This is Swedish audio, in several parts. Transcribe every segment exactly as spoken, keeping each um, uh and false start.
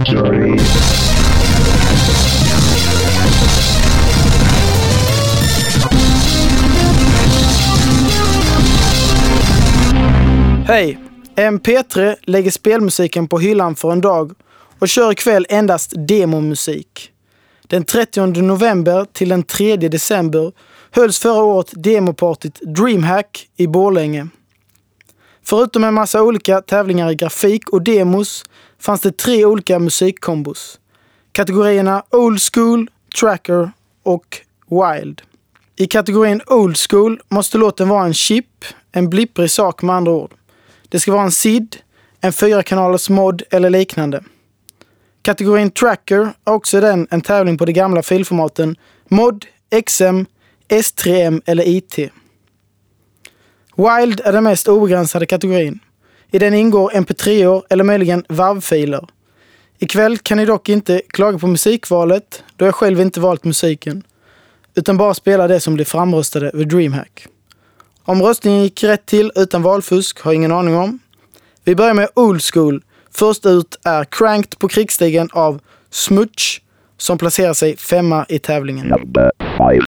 Victory. Hej! M P tre lägger spelmusiken på hyllan för en dag och kör ikväll endast demomusik. Den trettionde november till den tredje december hölls förra året demopartyt DreamHack i Borlänge. Förutom en massa olika tävlingar i grafik och demos fanns det tre olika musikkombos. Kategorierna Old School, Tracker och Wild. I kategorin Old School måste låten vara en chip, en blipprig sak med andra ord. Det ska vara en S I D, en fyra kanalers mod eller liknande. Kategorin Tracker är också den en tävling på de gamla filformaten mod, X M, S tre M eller I T. Wild är den mest obegränsade kategorin. I den ingår M P tre-or eller möjligen WAV-filer. Ikväll kan ni dock inte klaga på musikvalet då jag själv inte valt musiken, utan bara spela det som blir framröstade vid DreamHack. Om röstningen gick rätt till utan valfusk har jag ingen aning om. Vi börjar med Old School. Först ut är Cranked på krigsstigen av Smutch som placerar sig femma i tävlingen. Number five.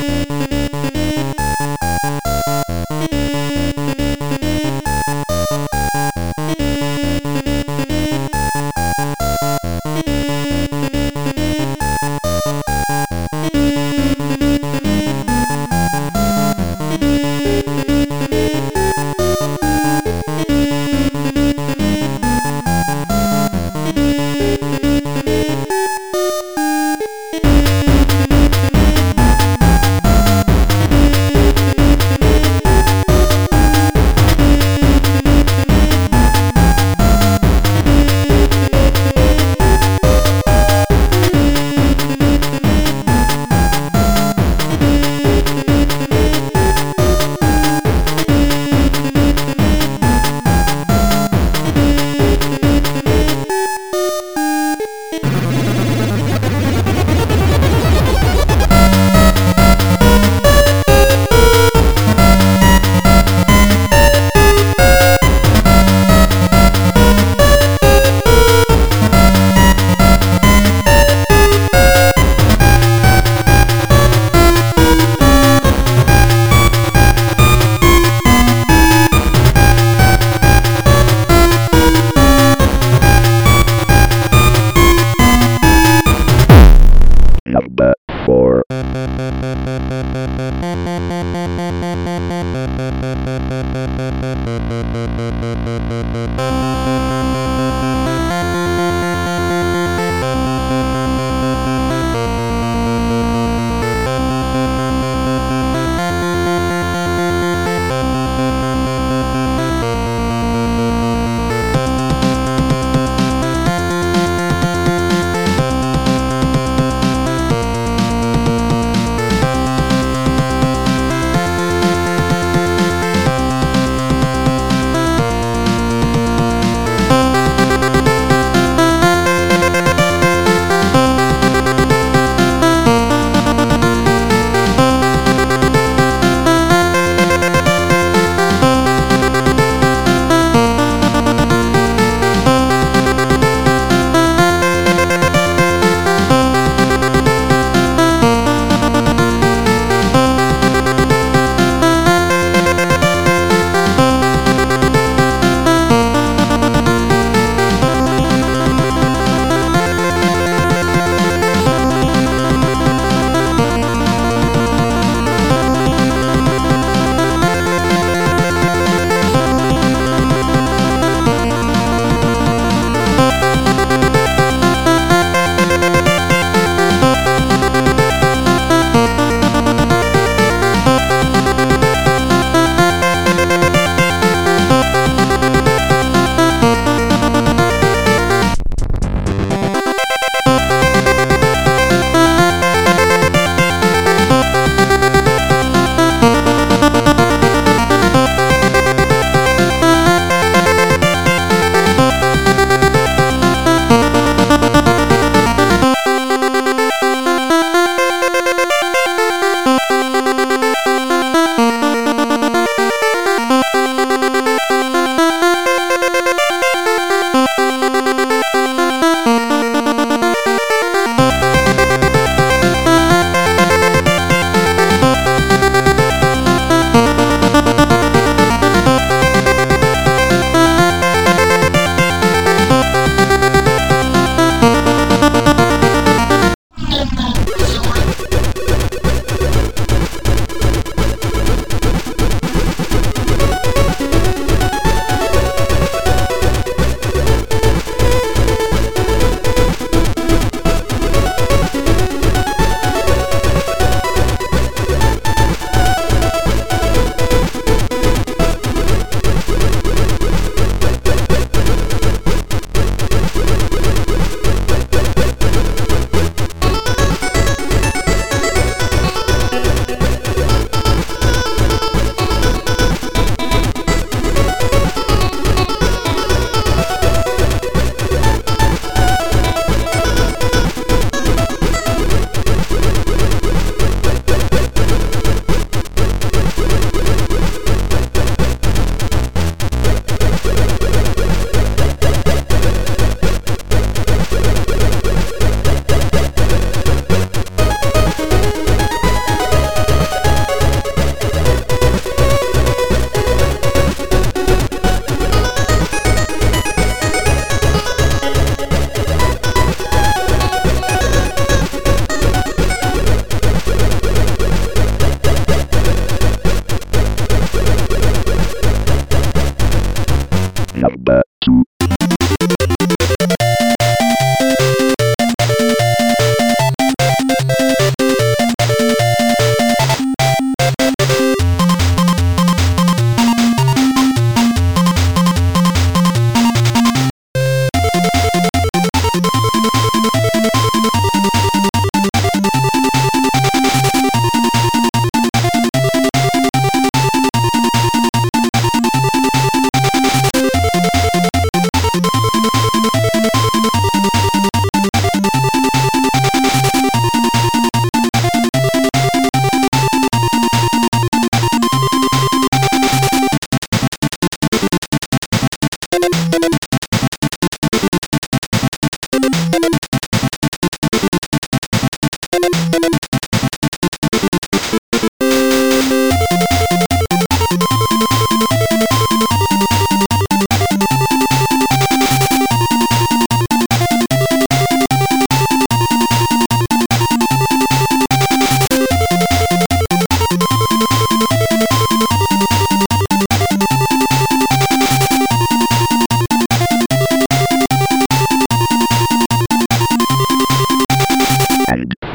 Number four.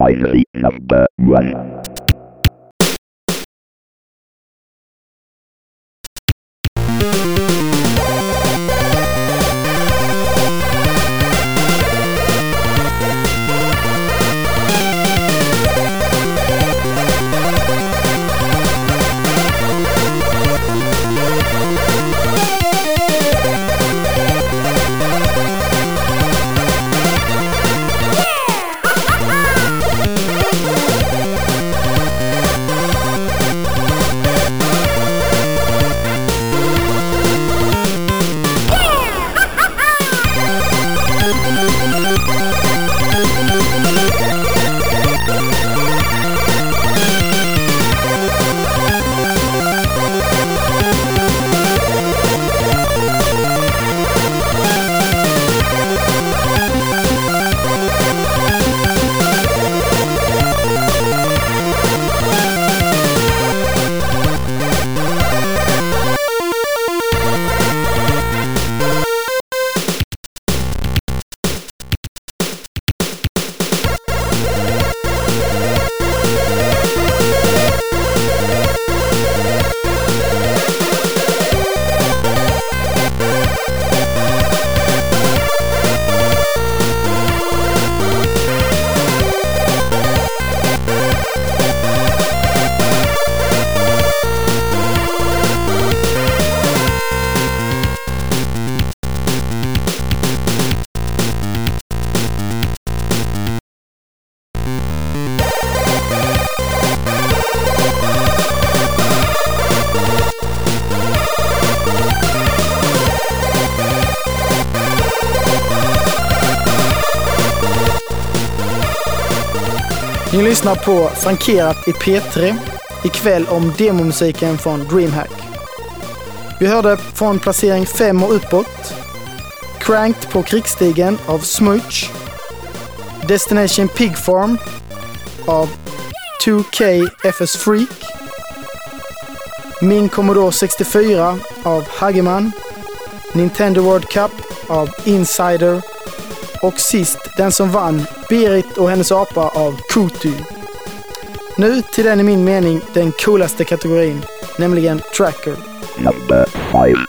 Finally, number one. Ni lyssnar på Frankerat i P tre, ikväll om demomusiken från DreamHack. Vi hörde från placering fem och uppåt Cranked på krigsstigen av Smooch, Destination Pig Farm av two K F S Freak, Min Commodore sextiofyra av Hageman, Nintendo World Cup av Insider och sist den som vann, Berit och hennes apa av Kutu. Nu till den i min mening den coolaste kategorin, nämligen Tracker. Number five.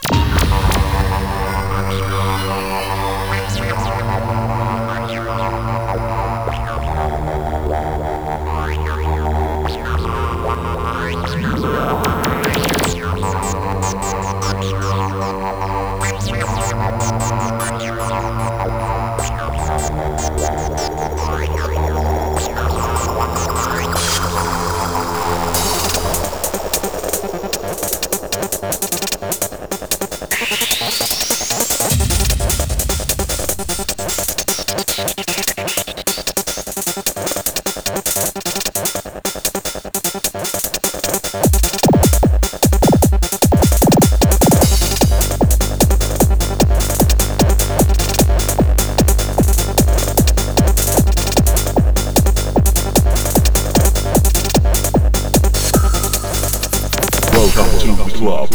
Welcome to the club.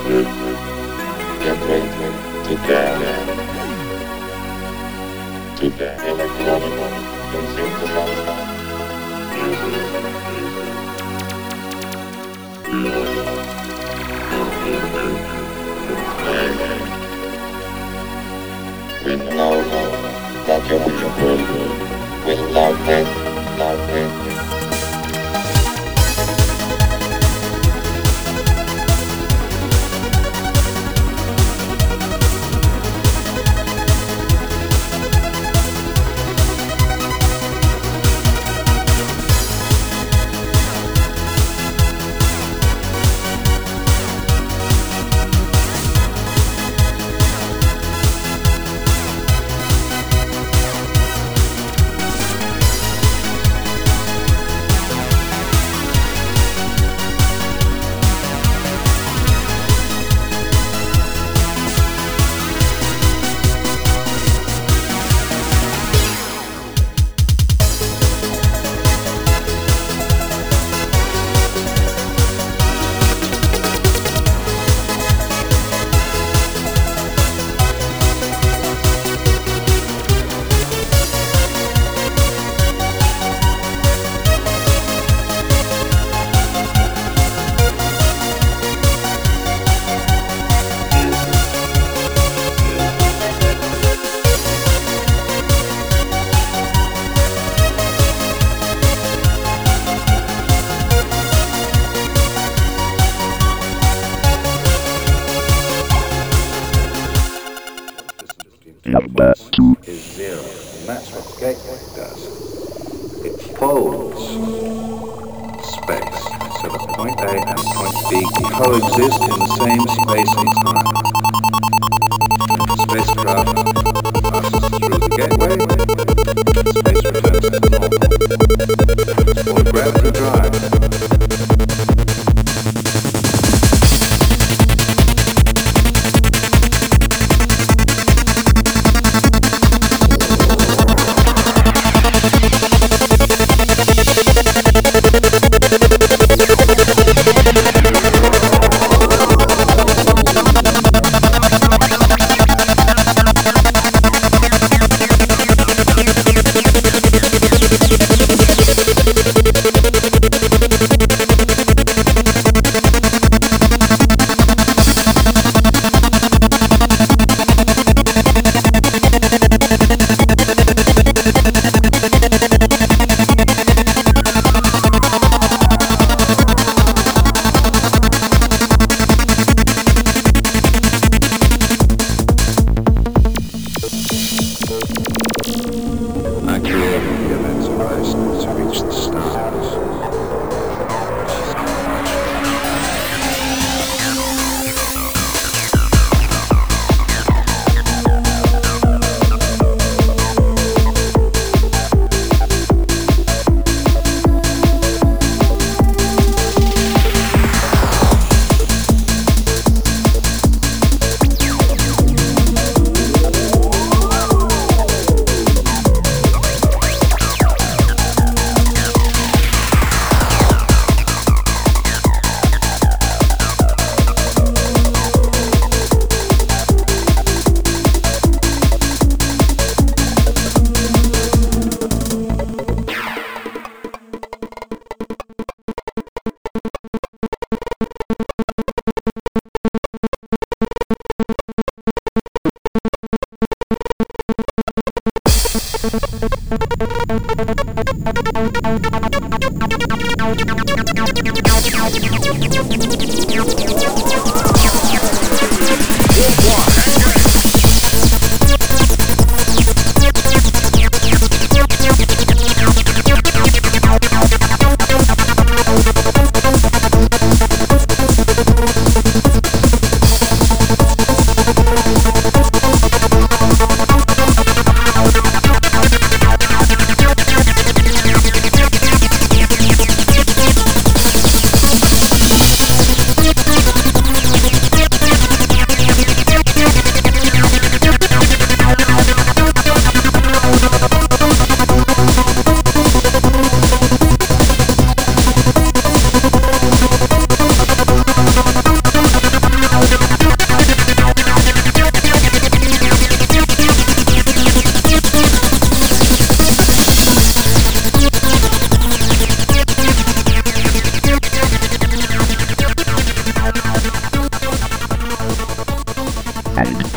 Get ready to dance. To dance. Electronic and synthesizer. We know that your people will love it, love it. Number two is zero, and that's what the gateway does. It pulls space so that point A and point B coexist in the same space and time. The spacecraft passes through the gateway, space returns to normal. It's called gravity drive.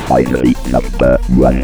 Finally, number one.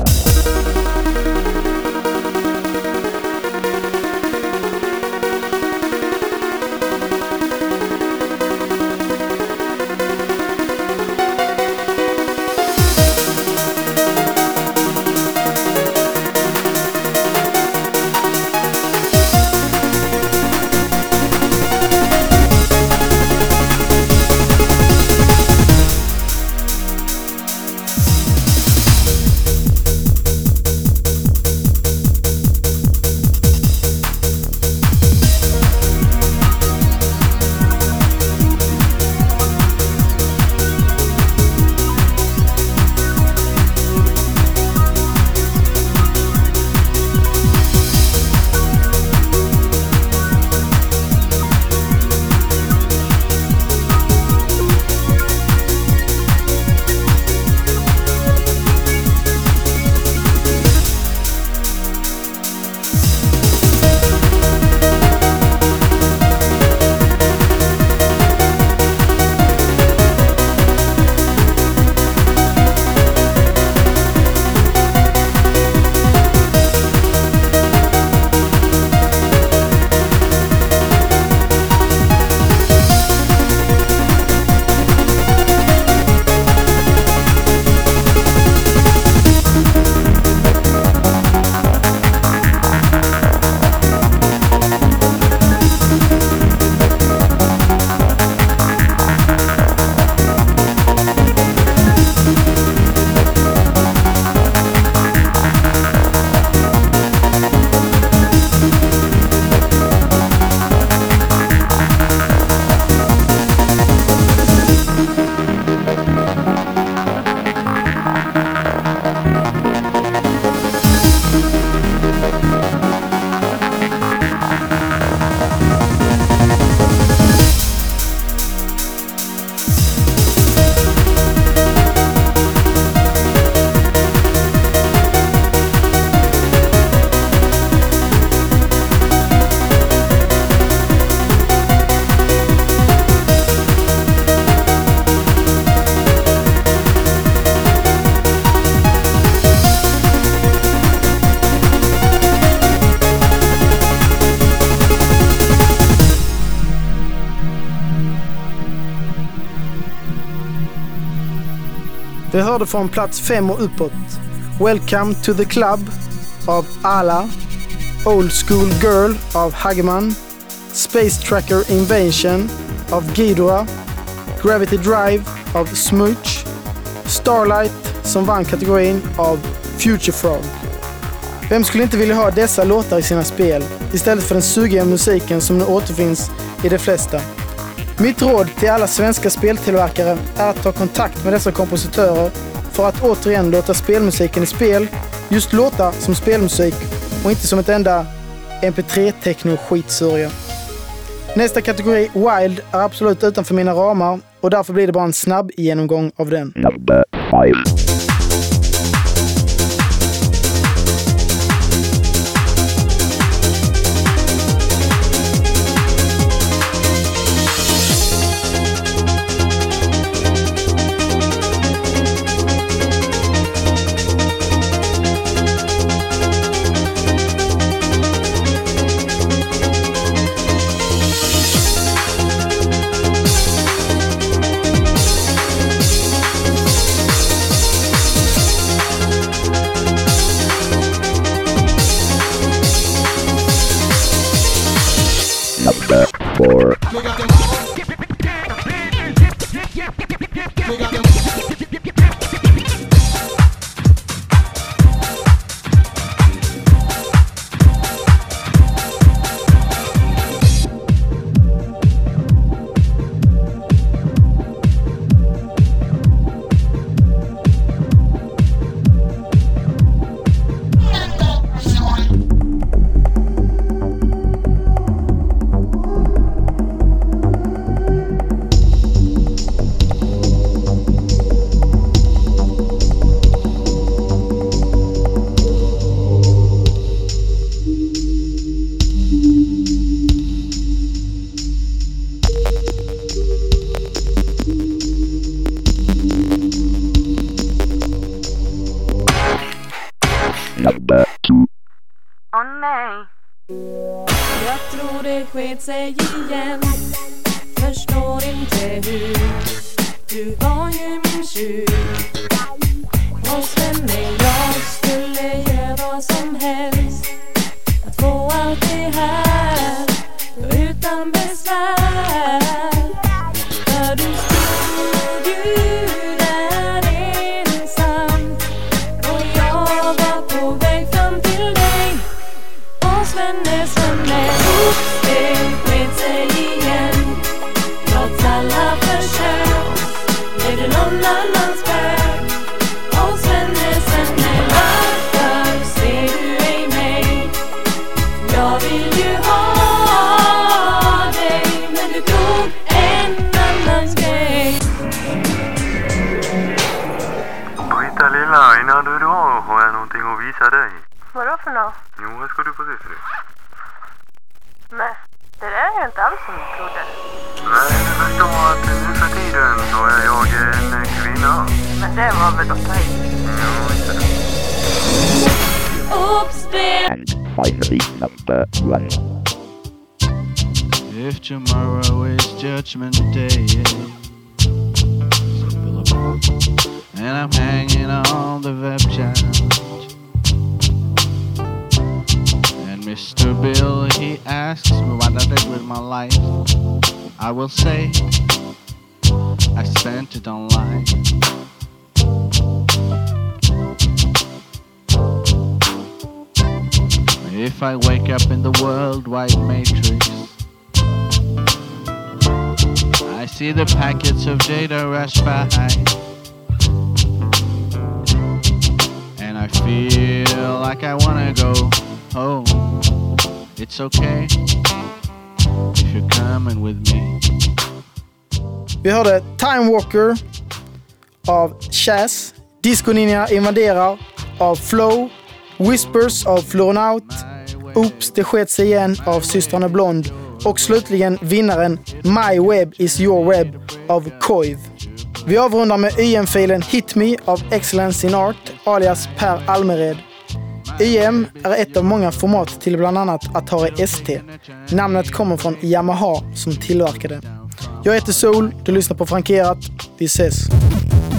Vi hörde från plats fem och uppåt Welcome to the Club av Ala, Old School Girl av Hageman, Space Tracker Invasion av Ghidorah, Gravity Drive av Smooch, Starlight som vann kategorin av Future Frog. Vem skulle inte vilja ha dessa låtar i sina spel istället för den sugiga musiken som nu återfinns i de flesta? Mitt råd till alla svenska speltillverkare är att ta kontakt med dessa kompositörer för att återigen låta spelmusiken i spel just låta som spelmusik och inte som ett enda M P tre-techno-skitsörja. Nästa kategori, Wild, är absolut utanför mina ramar och därför blir det bara en snabb genomgång av den. Number five. Number four. sket sig igen. Förstår inte hur. Du var ju min tjuv. Och svenne, jag skulle göra vad som helst att få allt det här utan besvär. För du stod ju där ensam och jag var på väg fram till dig. Och svenne, svenne, det sket sig igen. Trots alla försök blev det någon annans väg. Och svenne, svenne, varför ser du ej mig? Jag vill ju ha dig, men du tog en annans grej. Britta lilla, innan du drar har jag någonting att visa dig. Vadå för något? Jo, här ska du få se för det. Nej, det där är ju inte alls som jag trodde. Nej, du förstår att nu för tiden så är jag en kvinna. Men det var väl att ta i. Ja, inte det. Oops, det And finally, number one. If tomorrow is judgment day, and I'm hanging on the web chat, and Mister Bill, he asks me what I did with my life, I will say I spent it online. If I wake up in the worldwide matrix, I see the packets of data rush by, and I feel like I wanna go home. It's okay if you're coming with me. Vi hörde Time Walker av Chas, Disco Ninja invaderar av Flow, Whispers av Floronaut, Oops, det sket sig igen av Systrarna Blond och slutligen vinnaren My Web is your web av Koiv. Vi avrundar med Y M-filen Hit Me av Excellence in Art alias Per Almered. Y M är ett av många format till bland annat Atari S T. Namnet kommer från Yamaha som tillverkade. Jag heter Sol, du lyssnar på Frankerat. Vi ses!